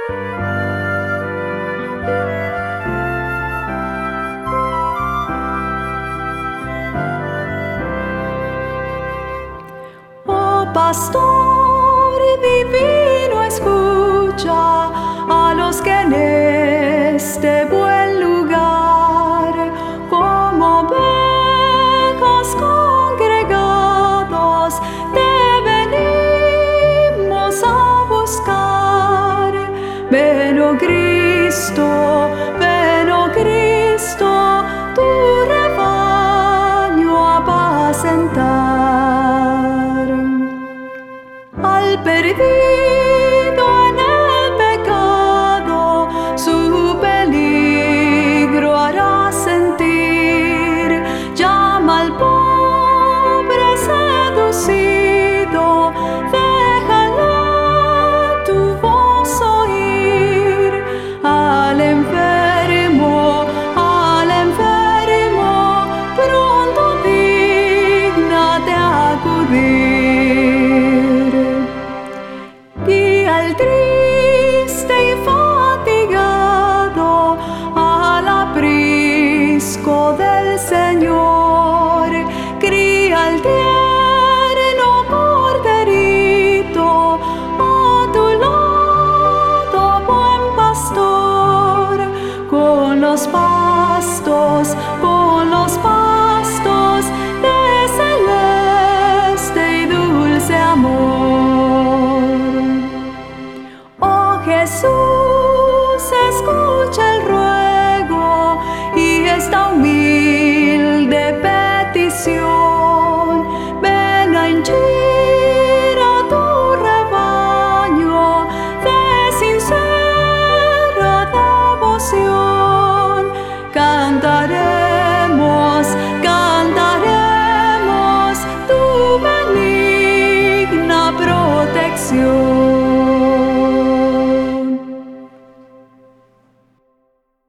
Pastor divino, escucha a los que en este buen lugar, como ovejas congregados, te venimos a buscar. Ven, oh Cristo, tu rebaño a apacentar. Al perdido en el pecado, su peligro hará sentir. Llama al pobre seducido, déjale tu voz oír. Al enfermo, pronto dígnate acudir. Guía al triste y fatigado al aprisco del Señor. Cría al tierno corderito a tu lado, buen pastor, con los pastos de celeste y dulce amor. Oh Jesús, escucha el ruego y esta humilde petición. Ven a henchir a tu rebaño de sincera devoción. Cantaremos tu benigna protección.